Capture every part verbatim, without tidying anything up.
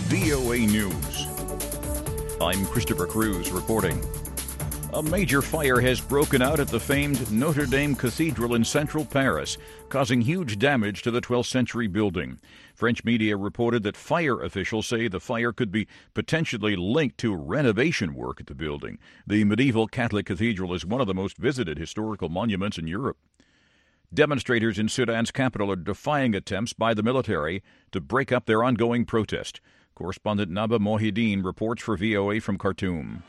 V O A News. I'm Christopher Cruz reporting. A major fire has broken out at the famed Notre Dame Cathedral in central Paris, causing huge damage to the twelfth century building. French media reported that fire officials say the fire could be potentially linked to renovation work at the building. The medieval Catholic cathedral is one of the most visited historical monuments in Europe. Demonstrators in Sudan's capital are defying attempts by the military to break up their ongoing protest. Correspondent Naba Mohideen reports for V O A from Khartoum.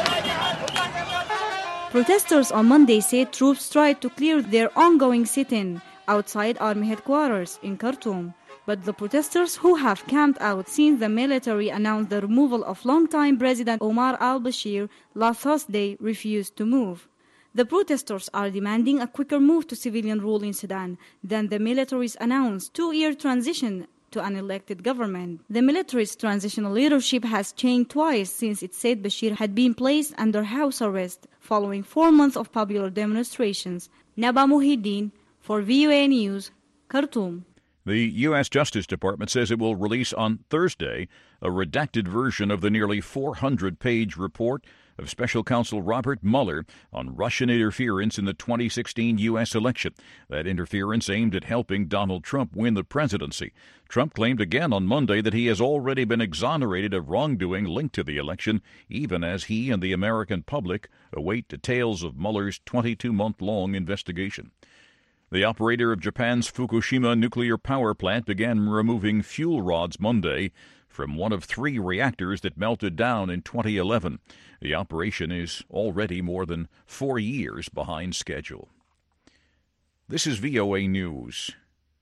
Protesters on Monday said troops tried to clear their ongoing sit-in outside army headquarters in Khartoum. But the protesters, who have camped out since the military announced the removal of longtime President Omar al-Bashir last Thursday, refused to move. The protesters are demanding a quicker move to civilian rule in Sudan than the military's announced two-year transition to an elected government. The military's transitional leadership has changed twice since it said Bashir had been placed under house arrest following four months of popular demonstrations. Naba Mohideen for V O A News, Khartoum. The U S Justice Department says it will release on Thursday a redacted version of the nearly four hundred page report of Special Counsel Robert Mueller on Russian interference in the twenty sixteen U S election. That interference aimed at helping Donald Trump win the presidency. Trump claimed again on Monday that he has already been exonerated of wrongdoing linked to the election, even as he and the American public await details of Mueller's twenty-two month long investigation. The operator of Japan's Fukushima nuclear power plant began removing fuel rods Monday from one of three reactors that melted down in twenty eleven. The operation is already more than four years behind schedule. This is V O A News.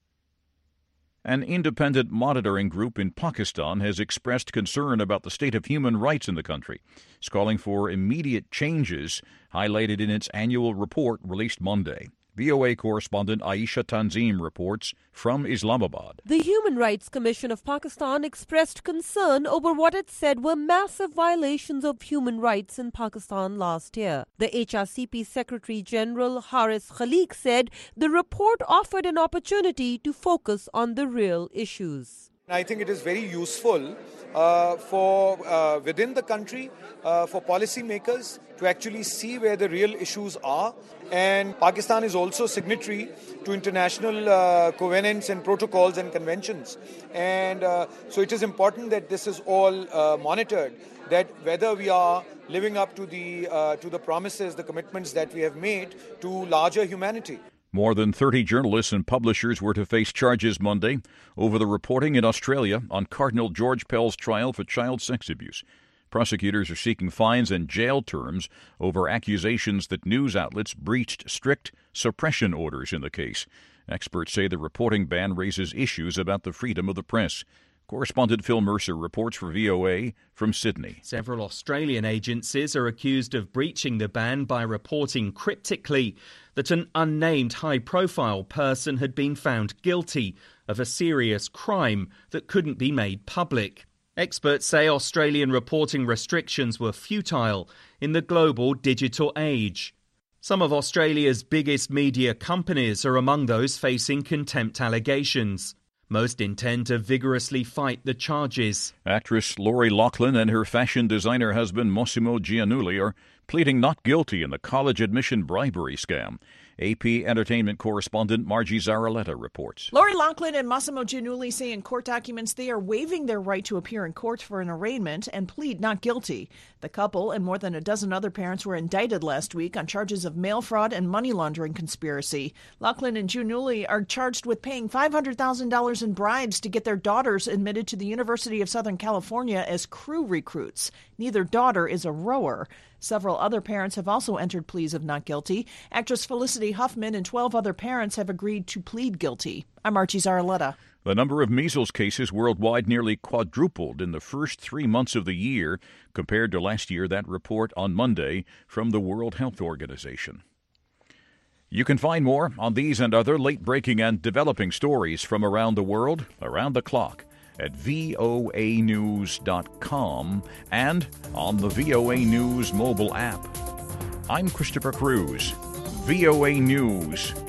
An independent monitoring group in Pakistan has expressed concern about the state of human rights in the country. It's calling for immediate changes, highlighted in its annual report released Monday. V O A correspondent Aisha Tanzim reports from Islamabad. The Human Rights Commission of Pakistan expressed concern over what it said were massive violations of human rights in Pakistan last year. The H R C P Secretary General Haris Khaliq said the report offered an opportunity to focus on the real issues. I think it is very useful uh, for uh, within the country, uh, for policymakers to actually see where the real issues are. And Pakistan is also signatory to international uh, covenants and protocols and conventions. And uh, so it is important that this is all uh, monitored, that whether we are living up to the uh, to the promises, the commitments that we have made to larger humanity. More than thirty journalists and publishers were to face charges Monday over the reporting in Australia on Cardinal George Pell's trial for child sex abuse. Prosecutors are seeking fines and jail terms over accusations that news outlets breached strict suppression orders in the case. Experts say the reporting ban raises issues about the freedom of the press. Correspondent Phil Mercer reports for V O A from Sydney. Several Australian agencies are accused of breaching the ban by reporting cryptically that an unnamed high-profile person had been found guilty of a serious crime that couldn't be made public. Experts say Australian reporting restrictions were futile in the global digital age. Some of Australia's biggest media companies are among those facing contempt allegations. Most intend to vigorously fight the charges. Actress Lori Loughlin and her fashion designer husband Massimo Giannulli are pleading not guilty in the college admission bribery scam. A P Entertainment correspondent Margie Zaraletta reports. Lori Loughlin and Massimo Giannulli say in court documents they are waiving their right to appear in court for an arraignment and plead not guilty. The couple and more than a dozen other parents were indicted last week on charges of mail fraud and money laundering conspiracy. Loughlin and Giannulli are charged with paying five hundred thousand dollars in bribes to get their daughters admitted to the University of Southern California as crew recruits. Neither daughter is a rower. Several other parents have also entered pleas of not guilty. Actress Felicity Huffman and twelve other parents have agreed to plead guilty. I'm Archie Zaraletta. The number of measles cases worldwide nearly quadrupled in the first three months of the year compared to last year, that report on Monday from the World Health Organization. You can find more on these and other late-breaking and developing stories from around the world, around the clock, at V O A news dot com and on the V O A News mobile app. I'm Christopher Cruz, V O A News.